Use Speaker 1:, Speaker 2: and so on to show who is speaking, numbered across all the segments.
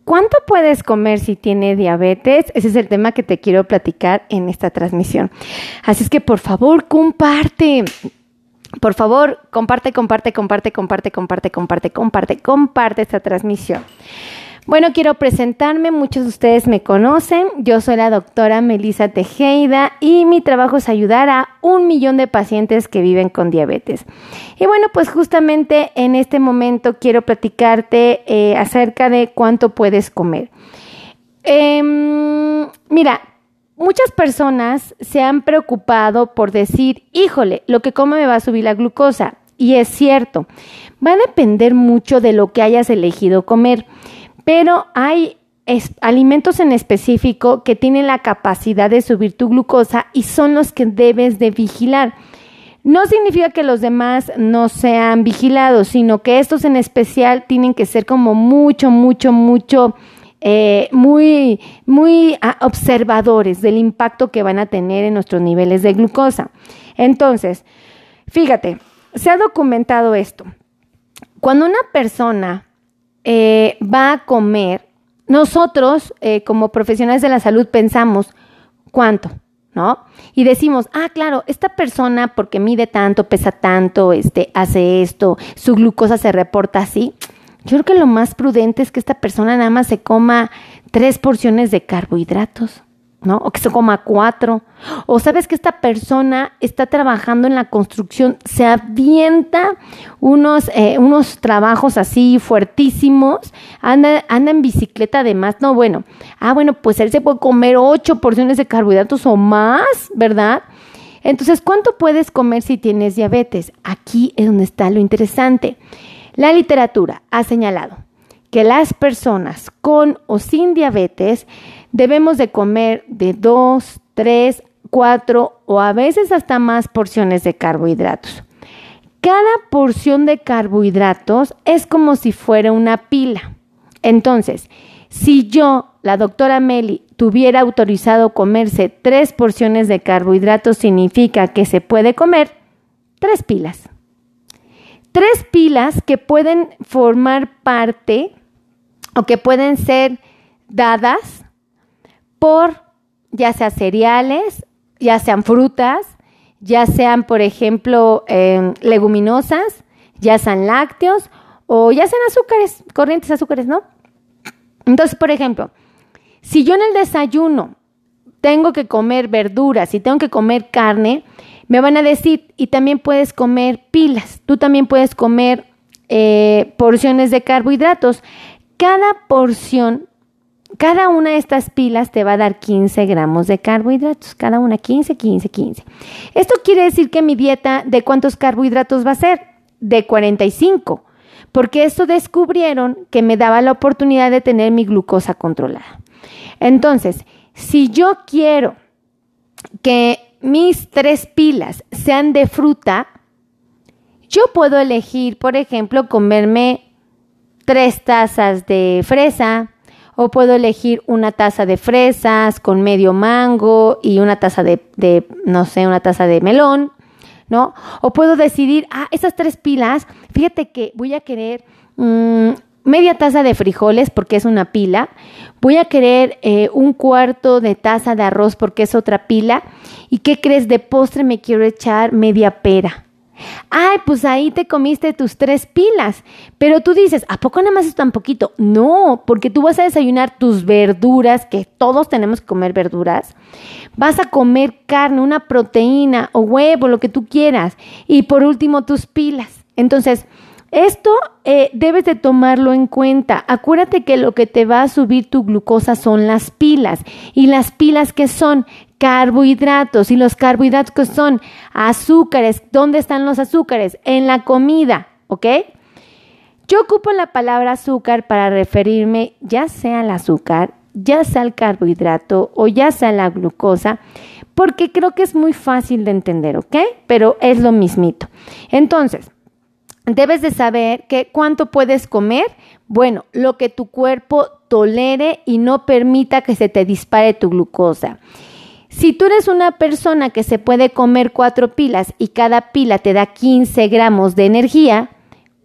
Speaker 1: ¿Cuánto puedes comer si tienes diabetes? Ese es el tema que te quiero platicar en esta transmisión. Así es que por favor, comparte. Por favor, comparte esta transmisión. Bueno, quiero presentarme, muchos de ustedes me conocen, yo soy la doctora Melissa Tejeda y mi trabajo es ayudar a 1 millón de pacientes que viven con diabetes. Y bueno, pues justamente en este momento quiero platicarte acerca de cuánto puedes comer. Mira, muchas personas se han preocupado por decir, híjole, lo que como me va a subir la glucosa. Y es cierto, va a depender mucho de lo que hayas elegido comer. Pero hay alimentos en específico que tienen la capacidad de subir tu glucosa y son los que debes de vigilar. No significa que los demás no sean vigilados, sino que estos en especial tienen que ser como muy observadores del impacto que van a tener en nuestros niveles de glucosa. Entonces, fíjate, se ha documentado esto. Cuando una persona va a comer, nosotros como profesionales de la salud pensamos cuánto, ¿no? Y decimos, claro, esta persona porque mide tanto, pesa tanto, hace esto, su glucosa se reporta así. Yo creo que lo más prudente es que esta persona nada más se coma 3 porciones de carbohidratos, ¿no? O que se coma 4. O sabes que esta persona está trabajando en la construcción, se avienta unos trabajos así fuertísimos, anda en bicicleta además, no, bueno, pues él se puede comer 8 porciones de carbohidratos o más, ¿verdad? Entonces, ¿cuánto puedes comer si tienes diabetes? Aquí es donde está lo interesante. La literatura ha señalado que las personas con o sin diabetes debemos de comer de 2, 3, 4 o a veces hasta más porciones de carbohidratos. Cada porción de carbohidratos es como si fuera una pila. Entonces, si yo, la doctora Meli, tuviera autorizado comerse 3 porciones de carbohidratos, significa que se puede comer 3 pilas. 3 pilas que pueden formar parte o que pueden ser dadas por ya sea cereales, ya sean frutas, ya sean, por ejemplo, leguminosas, ya sean lácteos o ya sean azúcares, corrientes azúcares, ¿no? Entonces, por ejemplo, si yo en el desayuno tengo que comer verduras y tengo que comer carne, me van a decir, y también puedes comer pilas, tú también puedes comer porciones de carbohidratos. Cada una de estas pilas te va a dar 15 gramos de carbohidratos, cada una 15. Esto quiere decir que mi dieta, ¿de cuántos carbohidratos va a ser? De 45, porque esto descubrieron que me daba la oportunidad de tener mi glucosa controlada. Entonces, si yo quiero que mis 3 pilas sean de fruta, yo puedo elegir, por ejemplo, comerme 3 tazas de fresa, o puedo elegir una taza de fresas con medio mango y una taza una taza de melón, ¿no? O puedo decidir, esas 3 pilas, fíjate que voy a querer media taza de frijoles porque es una pila, voy a querer 1/4 de taza de arroz porque es otra pila, ¿y qué crees? De postre me quiero echar media pera. Pues ahí te comiste tus 3 pilas, pero tú dices, ¿a poco nada más es tan poquito? No, porque tú vas a desayunar tus verduras, que todos tenemos que comer verduras, vas a comer carne, una proteína o huevo, lo que tú quieras, y por último tus pilas. Entonces, esto debes de tomarlo en cuenta. Acuérdate que lo que te va a subir tu glucosa son las pilas. ¿Y las pilas qué son? Carbohidratos. ¿Y los carbohidratos qué son? Azúcares. ¿Dónde están los azúcares? En la comida, ¿ok? Yo ocupo la palabra azúcar para referirme ya sea al azúcar, ya sea al carbohidrato o ya sea la glucosa, porque creo que es muy fácil de entender, ¿ok? Pero es lo mismito. Entonces, debes de saber que cuánto puedes comer. Bueno, lo que tu cuerpo tolere y no permita que se te dispare tu glucosa. Si tú eres una persona que se puede comer 4 pilas y cada pila te da 15 gramos de energía,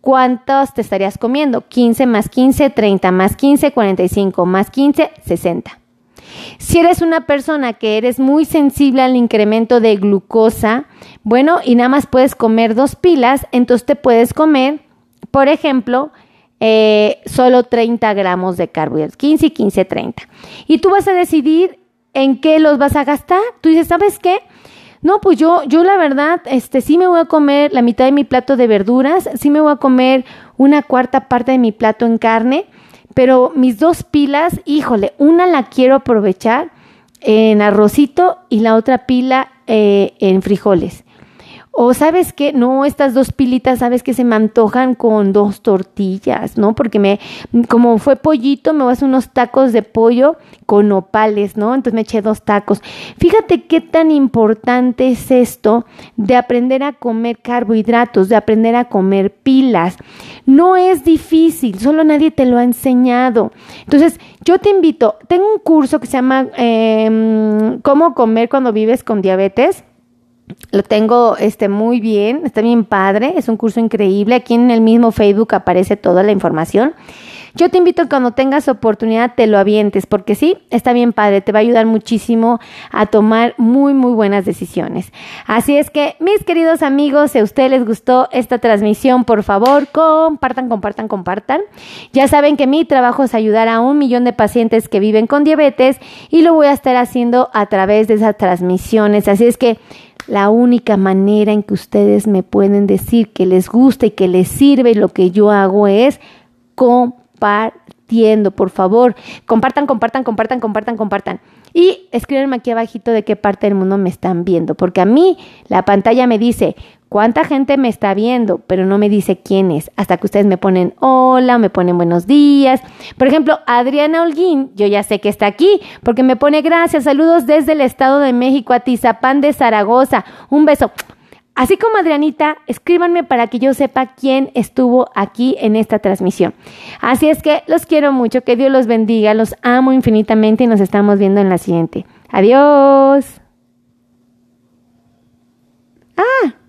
Speaker 1: ¿cuántos te estarías comiendo? 15 más 15, 30 más 15, 45 más 15, 60. Si eres una persona que eres muy sensible al incremento de glucosa, bueno, y nada más puedes comer 2 pilas, entonces te puedes comer, por ejemplo, solo 30 gramos de carbohidratos, 15 y 15, 30. Y tú vas a decidir en qué los vas a gastar. Tú dices, ¿sabes qué? No, pues yo la verdad, sí me voy a comer la mitad de mi plato de verduras, sí me voy a comer una cuarta parte de mi plato en carne, pero mis 2 pilas, híjole, una la quiero aprovechar en arrocito y la otra pila en frijoles. O ¿sabes qué? No, estas 2 pilitas, ¿sabes qué? Se me antojan con 2 tortillas, ¿no? Porque como fue pollito, me voy a hacer unos tacos de pollo con nopales, ¿no? Entonces me eché 2 tacos. Fíjate qué tan importante es esto de aprender a comer carbohidratos, de aprender a comer pilas. No es difícil, solo nadie te lo ha enseñado. Entonces, yo te invito, tengo un curso que se llama ¿Cómo comer cuando vives con diabetes? Lo tengo muy bien, está bien padre, es un curso increíble. Aquí en el mismo Facebook aparece toda la información. Yo te invito a que cuando tengas oportunidad te lo avientes, porque sí, está bien padre, te va a ayudar muchísimo a tomar muy, muy buenas decisiones. Así es que, mis queridos amigos, si a ustedes les gustó esta transmisión, por favor, compartan. Ya saben que mi trabajo es ayudar a 1 millón de pacientes que viven con diabetes y lo voy a estar haciendo a través de esas transmisiones. Así es que la única manera en que ustedes me pueden decir que les gusta y que les sirve lo que yo hago es compartiendo. Por favor, compartan. Y escríbanme aquí abajito de qué parte del mundo me están viendo, porque a mí la pantalla me dice cuánta gente me está viendo, pero no me dice quién es, hasta que ustedes me ponen hola o me ponen buenos días. Por ejemplo, Adriana Holguín, yo ya sé que está aquí, porque me pone gracias, saludos desde el Estado de México, Atizapán de Zaragoza, un beso. Así como Adrianita, escríbanme para que yo sepa quién estuvo aquí en esta transmisión. Así es que los quiero mucho, que Dios los bendiga, los amo infinitamente y nos estamos viendo en la siguiente. Adiós.